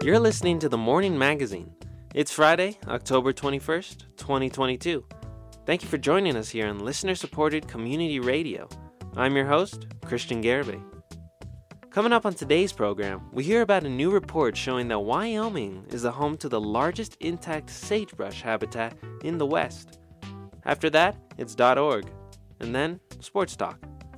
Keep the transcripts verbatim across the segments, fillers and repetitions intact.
You're listening to The Morning Magazine. It's Friday, October twenty-first, twenty twenty-two. Thank you for joining us here on listener-supported community radio. I'm your host, Christian Garibay. Coming up on today's program, we hear about a new report showing that Wyoming is the home to the largest intact sagebrush habitat in the West. After that, it's .org, and then Sports Talk.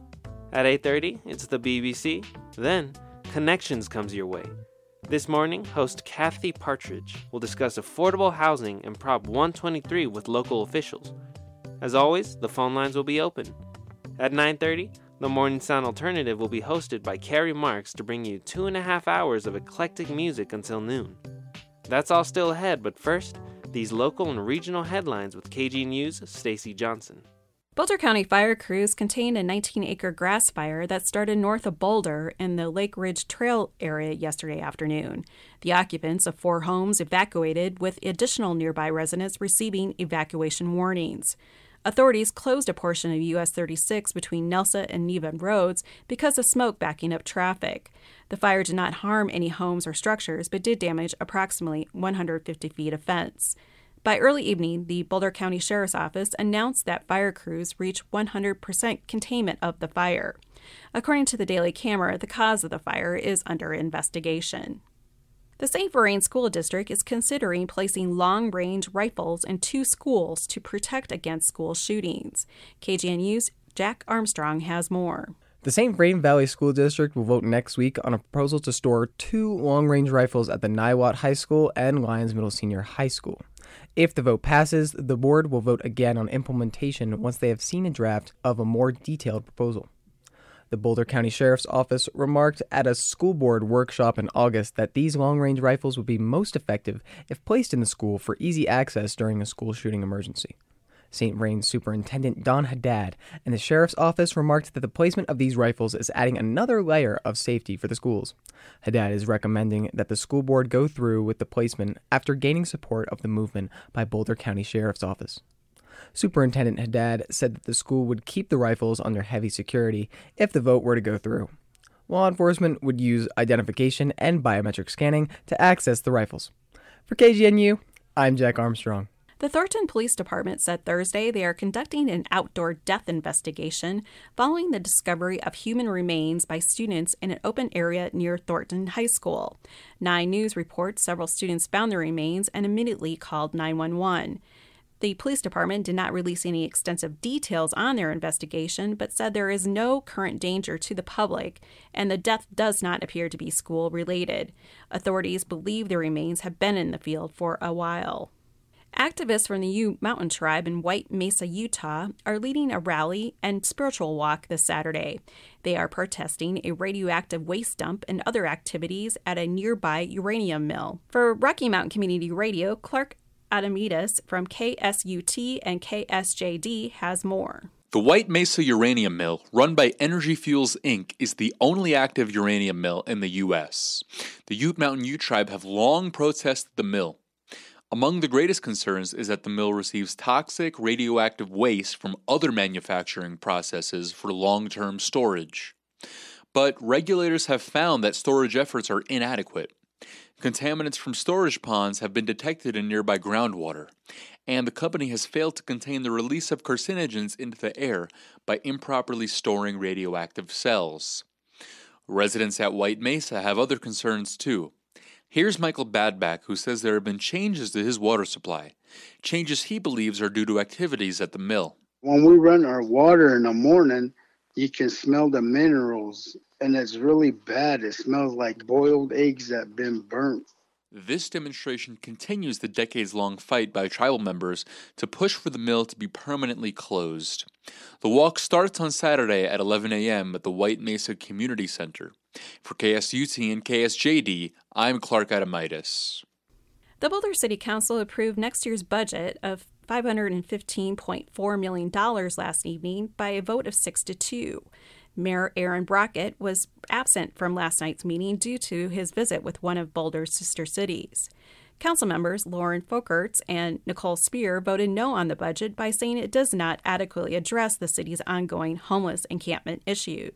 At eight thirty, it's the B B C, then Connections comes your way. This morning, host Kathy Partridge will discuss affordable housing and Prop one twenty-three with local officials. As always, the phone lines will be open. At nine thirty, the Morning Sound Alternative will be hosted by Carrie Marks to bring you two and a half hours of eclectic music until noon. That's all still ahead, but first, these local and regional headlines with K G News' Stacy Johnson. Boulder County fire crews contained a nineteen-acre grass fire that started north of Boulder in the Lake Ridge Trail area yesterday afternoon. The occupants of four homes evacuated, with additional nearby residents receiving evacuation warnings. Authorities closed a portion of U S thirty-six between Nelsa and Neva roads because of smoke backing up traffic. The fire did not harm any homes or structures, but did damage approximately one hundred fifty feet of fence. By early evening, the Boulder County Sheriff's Office announced that fire crews reached one hundred percent containment of the fire. According to the Daily Camera, the cause of the fire is under investigation. The Saint Vrain School District is considering placing long-range rifles in two schools to protect against school shootings. K G N U's Jack Armstrong has more. The Saint Vrain Valley School District will vote next week on a proposal to store two long-range rifles at the Niwot High School and Lyons Middle Senior High School. If the vote passes, the board will vote again on implementation once they have seen a draft of a more detailed proposal. The Boulder County Sheriff's Office remarked at a school board workshop in August that these long-range rifles would be most effective if placed in the school for easy access during a school shooting emergency. Saint Vrain's Superintendent Don Haddad and the Sheriff's Office remarked that the placement of these rifles is adding another layer of safety for the schools. Haddad is recommending that the school board go through with the placement after gaining support of the movement by Boulder County Sheriff's Office. Superintendent Haddad said that the school would keep the rifles under heavy security if the vote were to go through. Law enforcement would use identification and biometric scanning to access the rifles. For K G N U, I'm Jack Armstrong. The Thornton Police Department said Thursday they are conducting an outdoor death investigation following the discovery of human remains by students in an open area near Thornton High School. Nine News reports several students found the remains and immediately called nine one one. The police department did not release any extensive details on their investigation, but said there is no current danger to the public, and the death does not appear to be school-related. Authorities believe the remains have been in the field for a while. Activists from the Ute Mountain Tribe in White Mesa, Utah, are leading a rally and spiritual walk this Saturday. They are protesting a radioactive waste dump and other activities at a nearby uranium mill. For Rocky Mountain Community Radio, Clark Adamidas from K S U T and K S J D has more. The White Mesa Uranium Mill, run by Energy Fuels Incorporated, is the only active uranium mill in the U S. The Ute Mountain Ute Tribe have long protested the mill. Among the greatest concerns is that the mill receives toxic radioactive waste from other manufacturing processes for long-term storage. But regulators have found that storage efforts are inadequate. Contaminants from storage ponds have been detected in nearby groundwater, and the company has failed to contain the release of carcinogens into the air by improperly storing radioactive cells. Residents at White Mesa have other concerns too. Here's Michael Badback, who says there have been changes to his water supply, changes he believes are due to activities at the mill. When we run our water in the morning, you can smell the minerals, and it's really bad. It smells like boiled eggs that have been burnt. This demonstration continues the decades-long fight by tribal members to push for the mill to be permanently closed. The walk starts on Saturday at eleven a.m. at the White Mesa Community Center. For K S U T and K S J D, I'm Clark Adamidas. The Boulder City Council approved next year's budget of five hundred fifteen point four million dollars last evening by a vote of six to two. Mayor Aaron Brockett was absent from last night's meeting due to his visit with one of Boulder's sister cities. Council members Lauren Folkerts and Nicole Spear voted no on the budget by saying it does not adequately address the city's ongoing homeless encampment issues.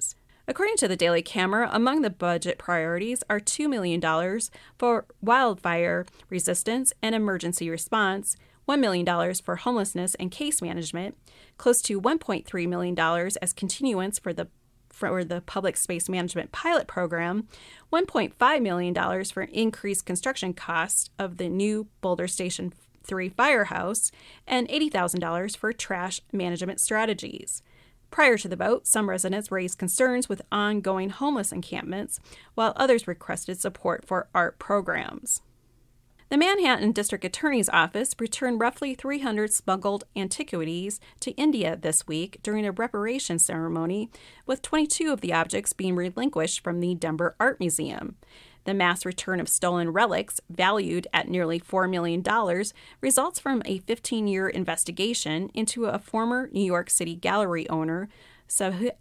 According to the Daily Camera, among the budget priorities are two million dollars for wildfire resistance and emergency response, one million dollars for homelessness and case management, close to one point three million dollars as continuance for the for the Public Space Management Pilot Program, one point five million dollars for increased construction costs of the new Boulder Station three firehouse, and eighty thousand dollars for trash management strategies. Prior to the vote, some residents raised concerns with ongoing homeless encampments, while others requested support for art programs. The Manhattan District Attorney's Office returned roughly three hundred smuggled antiquities to India this week during a reparation ceremony, with twenty-two of the objects being relinquished from the Denver Art Museum. The mass return of stolen relics, valued at nearly four million dollars, results from a fifteen-year investigation into a former New York City gallery owner, Subhash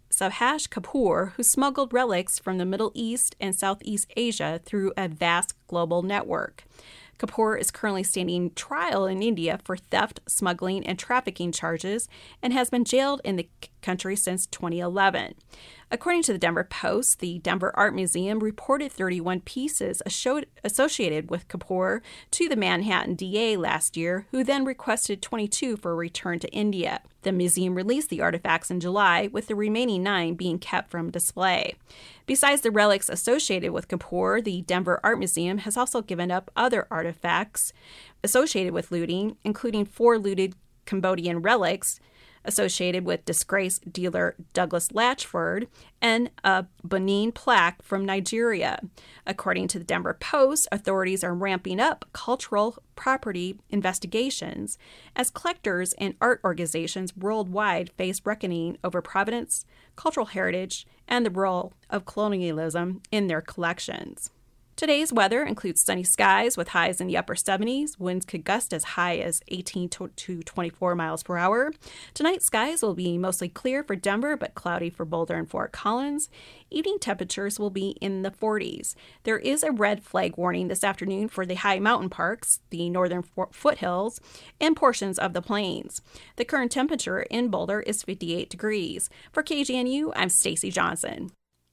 Kapoor, who smuggled relics from the Middle East and Southeast Asia through a vast global network. Kapoor is currently standing trial in India for theft, smuggling, and trafficking charges and has been jailed in the country since twenty eleven. According to the Denver Post, the Denver Art Museum reported thirty-one pieces associated with Kapoor to the Manhattan D A last year, who then requested twenty-two for return to India. The museum released the artifacts in July, with the remaining nine being kept from display. Besides the relics associated with Kapoor, the Denver Art Museum has also given up other artifacts associated with looting, including four looted Cambodian relics associated with disgraced dealer Douglas Latchford, and a Benin plaque from Nigeria. According to the Denver Post, authorities are ramping up cultural property investigations as collectors and art organizations worldwide face reckoning over provenance, cultural heritage, and the role of colonialism in their collections. Today's weather includes sunny skies with highs in the upper seventies. Winds could gust as high as eighteen to twenty-four miles per hour. Tonight, skies will be mostly clear for Denver, but cloudy for Boulder and Fort Collins. Evening temperatures will be in the forties. There is a red flag warning this afternoon for the high mountain parks, the northern foothills, and portions of the plains. The current temperature in Boulder is fifty-eight degrees. For K G N U, I'm Stacy Johnson.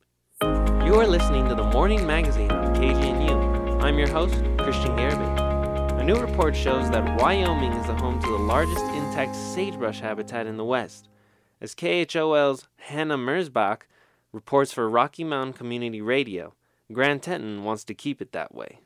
You are listening to the Morning Magazine on K G N U. I'm your host, Christian Garvey. A new report shows that Wyoming is the home to the largest intact sagebrush habitat in the West. As K H O L's Hannah Merzbach reports for Rocky Mountain Community Radio, Grand Teton wants to keep it that way.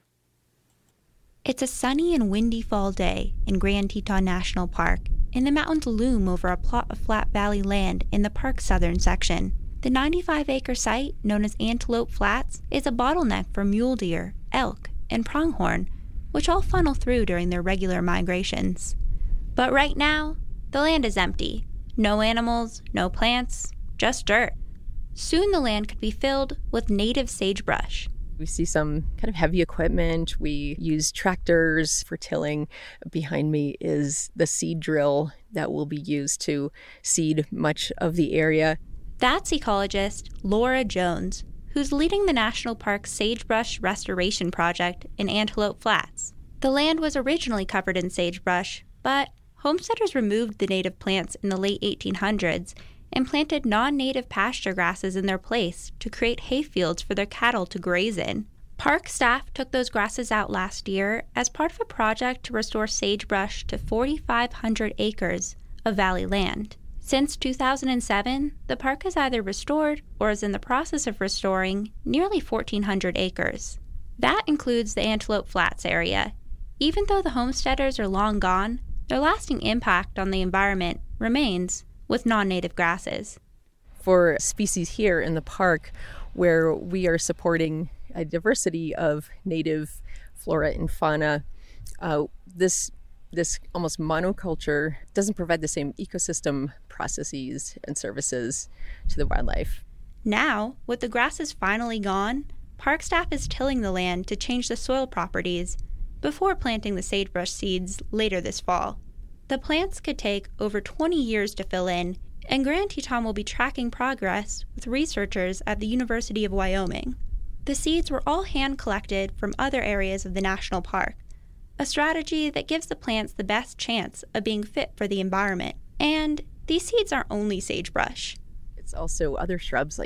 It's a sunny and windy fall day in Grand Teton National Park, and the mountains loom over a plot of flat valley land in the park's southern section. The ninety-five acre site, known as Antelope Flats, is a bottleneck for mule deer, elk, and pronghorn, which all funnel through during their regular migrations. But right now, the land is empty. No animals, no plants, just dirt. Soon the land could be filled with native sagebrush. We see some kind of heavy equipment. We use tractors for tilling. Behind me is the seed drill that will be used to seed much of the area. That's ecologist Laura Jones, who's leading the National Park's Sagebrush Restoration Project in Antelope Flats. The land was originally covered in sagebrush, but homesteaders removed the native plants in the late eighteen hundreds and planted non-native pasture grasses in their place to create hayfields for their cattle to graze in. Park staff took those grasses out last year as part of a project to restore sagebrush to forty-five hundred acres of valley land. Since two thousand seven, the park has either restored or is in the process of restoring nearly fourteen hundred acres. That includes the Antelope Flats area. Even though the homesteaders are long gone, their lasting impact on the environment remains with non-native grasses. For species here in the park, where we are supporting a diversity of native flora and fauna, uh, this This almost monoculture doesn't provide the same ecosystem processes and services to the wildlife. Now, with the grasses finally gone, park staff is tilling the land to change the soil properties before planting the sagebrush seeds later this fall. The plants could take over twenty years to fill in, and Grand Teton will be tracking progress with researchers at the University of Wyoming. The seeds were all hand-collected from other areas of the national park, a strategy that gives the plants the best chance of being fit for the environment. And these seeds aren't only sagebrush. It's also other shrubs like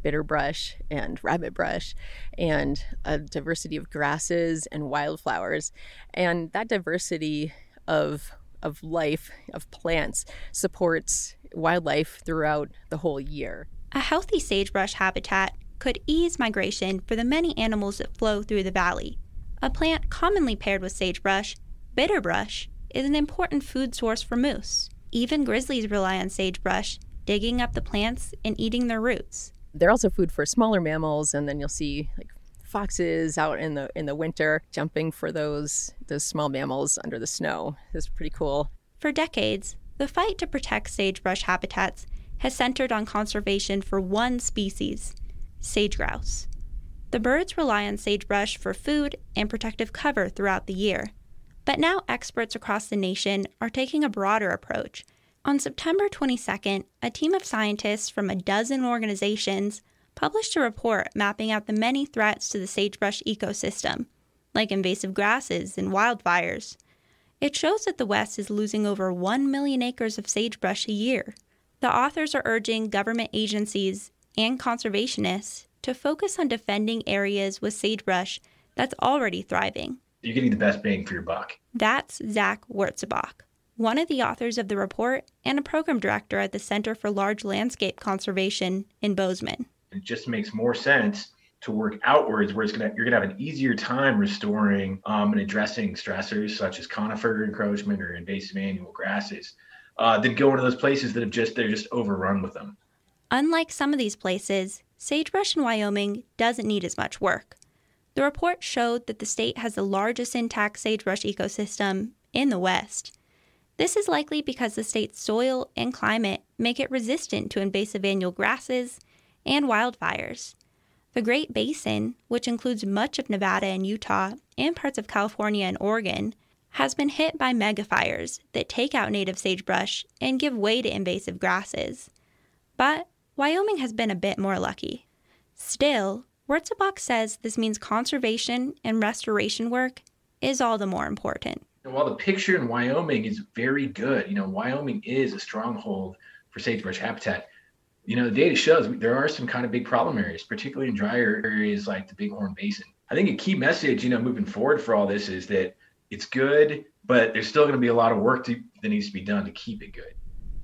bitterbrush and rabbitbrush, and a diversity of grasses and wildflowers. And that diversity of of life, of plants, supports wildlife throughout the whole year. A healthy sagebrush habitat could ease migration for the many animals that flow through the valley. A plant commonly paired with sagebrush, bitterbrush, is an important food source for moose. Even grizzlies rely on sagebrush, digging up the plants and eating their roots. They're also food for smaller mammals, and then you'll see like foxes out in the in the winter jumping for those those small mammals under the snow. It's pretty cool. For decades, the fight to protect sagebrush habitats has centered on conservation for one species, sage grouse. The birds rely on sagebrush for food and protective cover throughout the year. But now experts across the nation are taking a broader approach. On September twenty-second, a team of scientists from a dozen organizations published a report mapping out the many threats to the sagebrush ecosystem, like invasive grasses and wildfires. It shows that the West is losing over one million acres of sagebrush a year. The authors are urging government agencies and conservationists to focus on defending areas with sagebrush that's already thriving. You're getting the best bang for your buck. That's Zach Wurtzbach, one of the authors of the report and a program director at the Center for Large Landscape Conservation in Bozeman. It just makes more sense to work outwards, where it's gonna you're gonna have an easier time restoring um, and addressing stressors such as conifer encroachment or invasive annual grasses, uh, than going to those places that have just they're just overrun with them. Unlike some of these places, sagebrush in Wyoming doesn't need as much work. The report showed that the state has the largest intact sagebrush ecosystem in the West. This is likely because the state's soil and climate make it resistant to invasive annual grasses and wildfires. The Great Basin, which includes much of Nevada and Utah and parts of California and Oregon, has been hit by megafires that take out native sagebrush and give way to invasive grasses. But Wyoming has been a bit more lucky. Still, Wurtzbach says this means conservation and restoration work is all the more important. And while the picture in Wyoming is very good, you know, Wyoming is a stronghold for sagebrush habitat. You know, the data shows there are some kind of big problem areas, particularly in drier areas like the Bighorn Basin. I think a key message, you know, moving forward for all this is that it's good, but there's still going to be a lot of work to, that needs to be done to keep it good.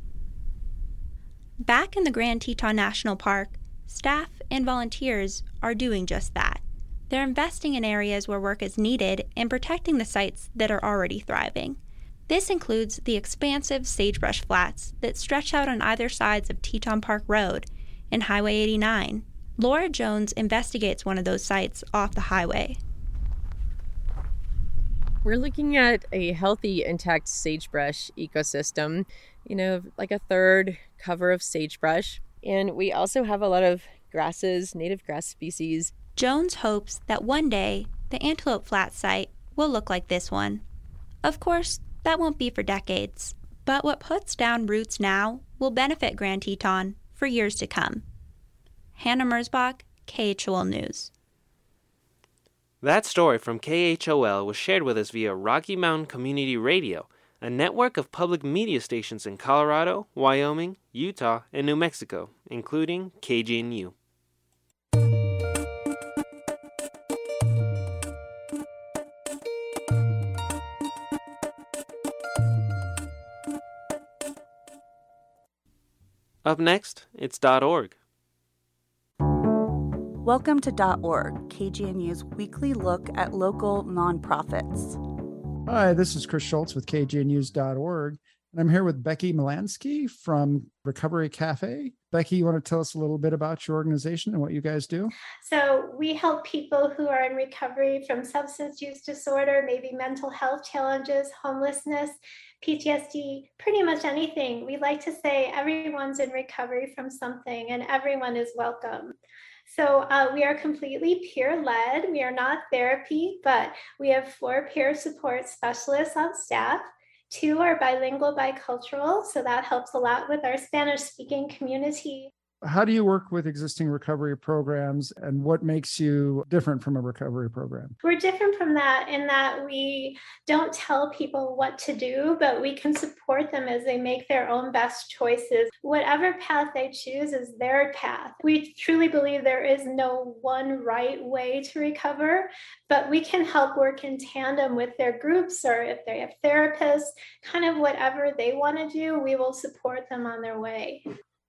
Back in the Grand Teton National Park, staff and volunteers are doing just that. They're investing in areas where work is needed and protecting the sites that are already thriving. This includes the expansive sagebrush flats that stretch out on either sides of Teton Park Road and Highway eighty-nine. Laura Jones investigates one of those sites off the highway. We're looking at a healthy, intact sagebrush ecosystem, you know, like a third cover of sagebrush. And we also have a lot of grasses, native grass species. Jones hopes that one day the Antelope Flat site will look like this one. Of course, that won't be for decades, but what puts down roots now will benefit Grand Teton for years to come. Hannah Merzbach, K H O L News. That story from K H O L was shared with us via Rocky Mountain Community Radio, a network of public media stations in Colorado, Wyoming, Utah, and New Mexico, including K G N U. Up next, it's .org. Welcome to .org, K G N U's weekly look at local nonprofits. Hi, this is Chris Schultz with K G N News dot org, and I'm here with Becky Melansky from Recovery Cafe. Becky, you want to tell us a little bit about your organization and what you guys do? So we help people who are in recovery from substance use disorder, maybe mental health challenges, homelessness, P T S D, pretty much anything. We like to say everyone's in recovery from something and everyone is welcome. So uh, we are completely peer-led. We are not therapy, but we have four peer support specialists on staff. Two are bilingual, bicultural, so that helps a lot with our Spanish-speaking community. How do you work with existing recovery programs, and what makes you different from a recovery program? We're different from that in that we don't tell people what to do, but we can support them as they make their own best choices. Whatever path they choose is their path. We truly believe there is no one right way to recover, but we can help work in tandem with their groups, or if they have therapists, kind of whatever they want to do, we will support them on their way.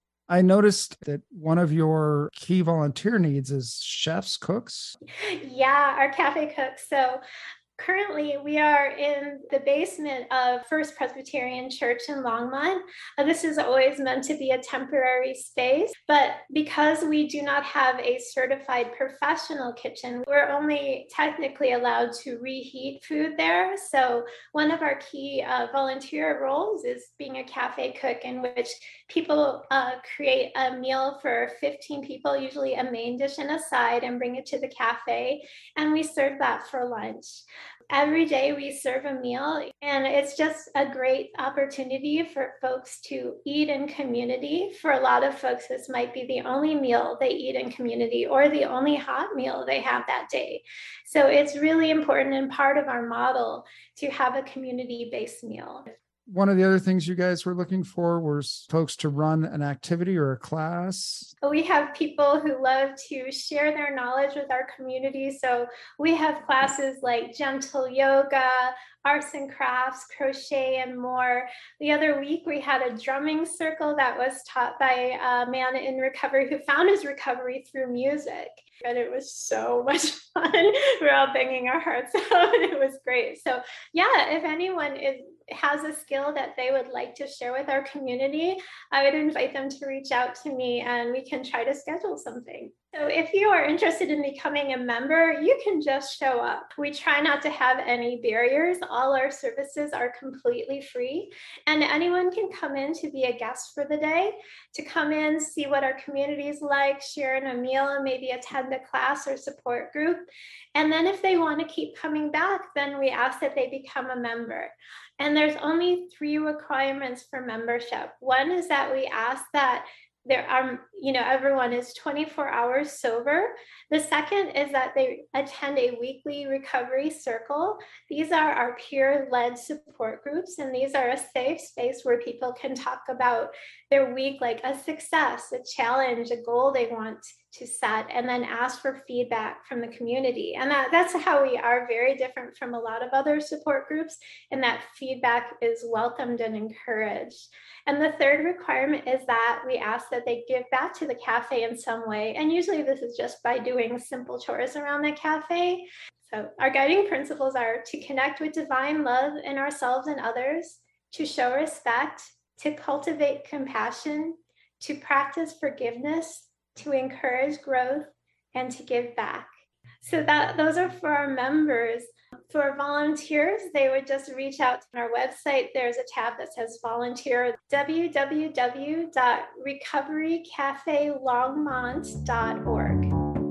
I noticed that one of your key volunteer needs is chefs, cooks. Yeah, our cafe cooks. So currently, we are in the basement of First Presbyterian Church in Longmont. Uh, this is always meant to be a temporary space, but because we do not have a certified professional kitchen, we're only technically allowed to reheat food there. So one of our key uh, volunteer roles is being a cafe cook, in which people uh, create a meal for fifteen people, usually a main dish and a side, and bring it to the cafe, and we serve that for lunch. Every day we serve a meal, and it's just a great opportunity for folks to eat in community. For a lot of folks, this might be the only meal they eat in community or the only hot meal they have that day. So it's really important and part of our model to have a community-based meal. One of the other things you guys were looking for was folks to run an activity or a class. We have people who love to share their knowledge with our community. So we have classes like gentle yoga, arts and crafts, crochet, and more. The other week, we had a drumming circle that was taught by a man in recovery who found his recovery through music. And it was so much fun. We were all banging our hearts out, and it was great. So yeah, if anyone is has a skill that they would like to share with our community, I would invite them to reach out to me, and we can try to schedule something. So if you are interested in becoming a member, you can just show up. We try not to have any barriers. All our services are completely free, and anyone can come in to be a guest for the day, to come in, see what our community is like, share in a meal, and maybe attend a class or support group. And then if they want to keep coming back, then we ask that they become a member. And there's only three requirements for membership. One is that we ask that there are, you know, everyone is twenty-four hours sober. The second is that they attend a weekly recovery circle. These are our peer-led support groups, and these are a safe space where people can talk about their week, like a success, a challenge, a goal they want to set, and then ask for feedback from the community. And that, that's how we are very different from a lot of other support groups, and that feedback is welcomed and encouraged. And the third requirement is that we ask that they give back to the cafe in some way. And usually this is just by doing simple chores around the cafe. So our guiding principles are to connect with divine love in ourselves and others, to show respect, to cultivate compassion, to practice forgiveness, to encourage growth, and to give back. So that those are for our members. For volunteers, they would just reach out to our website. There's a tab that says volunteer, w w w dot recovery cafe longmont dot org.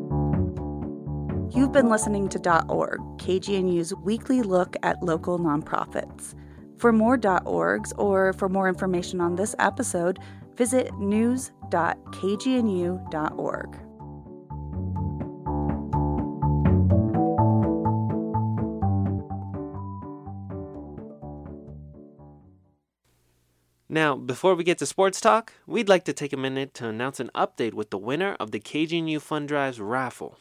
You've been listening to .org, K G N U's weekly look at local nonprofits. For more .orgs or for more information on this episode, visit news dot k g n u dot org. Now, before we get to sports talk, we'd like to take a minute to announce an update with the winner of the K G N U Fund Drive's raffle.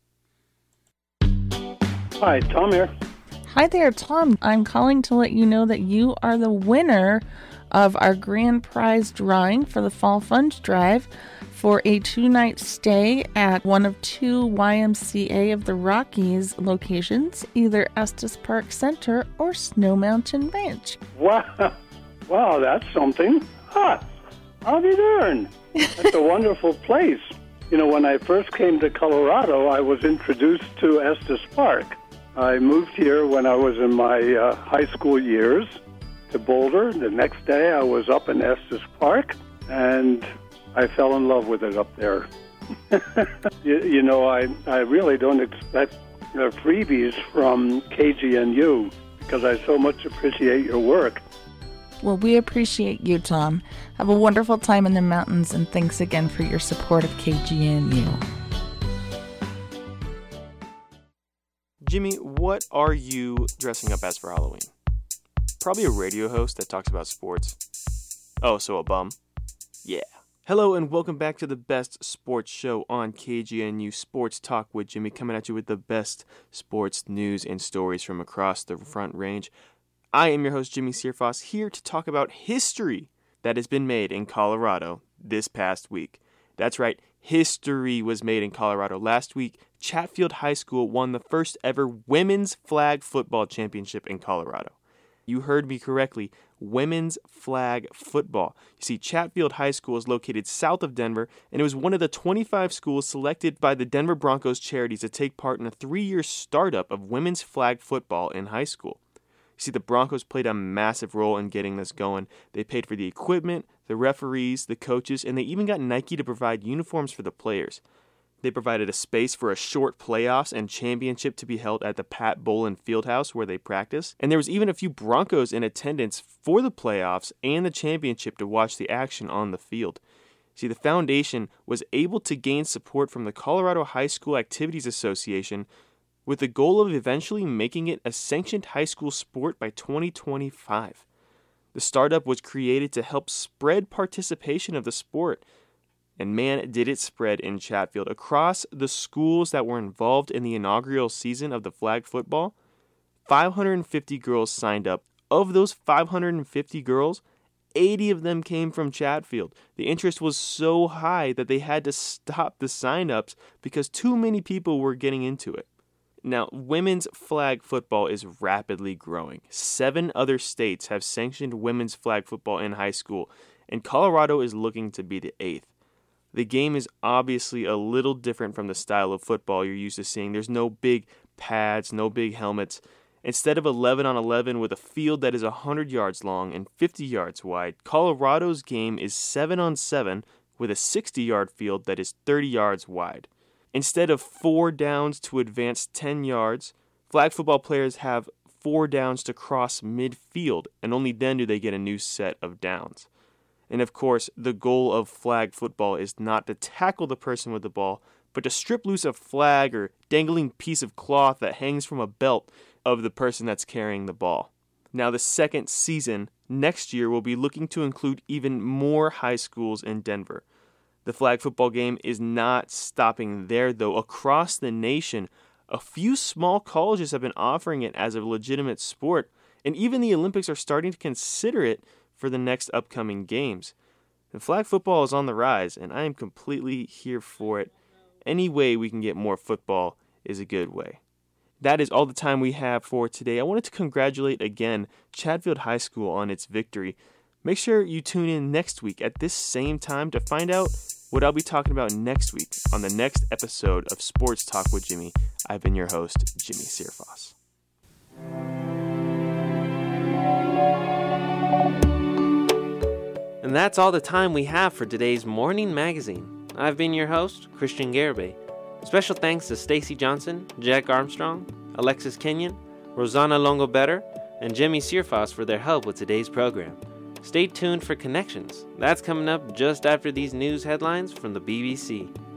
Hi, Tom here. Hi there, Tom. I'm calling to let you know that you are the winner of our grand prize drawing for the Fall Fund Drive for a two-night stay at one of two Y M C A of the Rockies locations, either Estes Park Center or Snow Mountain Ranch. Wow. Wow, that's something. Ah, I'll be darned. That's a wonderful place. You know, when I first came to Colorado, I was introduced to Estes Park. I moved here when I was in my uh, high school years to Boulder. The next day, I was up in Estes Park, and I fell in love with it up there. you, you know, I, I really don't expect uh, freebies from K G N U because I so much appreciate your work. Well, we appreciate you, Tom. Have a wonderful time in the mountains, and thanks again for your support of K G N U. Jimmy, what are you dressing up as for Halloween? Probably a radio host that talks about sports. Oh, so a bum? Yeah. Hello and welcome back to the best sports show on K G N U, Sports Talk with Jimmy, coming at you with the best sports news and stories from across the Front Range. I am your host, Jimmy Searfoss, here to talk about history that has been made in Colorado this past week. That's right, history was made in Colorado. Last week, Chatfield High School won the first ever women's flag football championship in Colorado. You heard me correctly, women's flag football. You see, Chatfield High School is located south of Denver, and it was one of the twenty-five schools selected by the Denver Broncos Charities to take part in a three-year startup of women's flag football in high school. You see, the Broncos played a massive role in getting this going. They paid for the equipment, the referees, the coaches, and they even got Nike to provide uniforms for the players. They provided a space for a short playoffs and championship to be held at the Pat Bolin Fieldhouse where they practice. And there was even a few Broncos in attendance for the playoffs and the championship to watch the action on the field. See, the foundation was able to gain support from the Colorado High School Activities Association with the goal of eventually making it a sanctioned high school sport by twenty twenty-five. The startup was created to help spread participation of the sport. And man, did it spread in Chatfield. Across the schools that were involved in the inaugural season of the flag football, five hundred fifty girls signed up. Of those five hundred fifty girls, eighty of them came from Chatfield. The interest was so high that they had to stop the sign-ups because too many people were getting into it. Now, women's flag football is rapidly growing. Seven other states have sanctioned women's flag football in high school, and Colorado is looking to be the eighth. The game is obviously a little different from the style of football you're used to seeing. There's no big pads, no big helmets. Instead of eleven on eleven with a field that is one hundred yards long and fifty yards wide, Colorado's game is seven on seven with a sixty-yard field that is thirty yards wide. Instead of four downs to advance ten yards, flag football players have four downs to cross midfield, and only then do they get a new set of downs. And of course, the goal of flag football is not to tackle the person with the ball, but to strip loose a flag or dangling piece of cloth that hangs from a belt of the person that's carrying the ball. Now, the second season next year will be looking to include even more high schools in Denver. The flag football game is not stopping there, though. Across the nation, a few small colleges have been offering it as a legitimate sport, and even the Olympics are starting to consider it for the next upcoming games. The flag football is on the rise, and I am completely here for it. Any way we can get more football is a good way. That is all the time we have for today. I wanted to congratulate again Chatfield High School on its victory. Make sure you tune in next week at this same time to find out what I'll be talking about next week on the next episode of Sports Talk with Jimmy. I've been your host, Jimmy Searfoss. And that's all the time we have for today's Morning Magazine. I've been your host, Christian Garibay. Special thanks to Stacy Johnson, Jack Armstrong, Alexis Kenyon, Rosanna Longo-Better, and Jimmy Searfoss for their help with today's program. Stay tuned for Connections. That's coming up just after these news headlines from the B B C.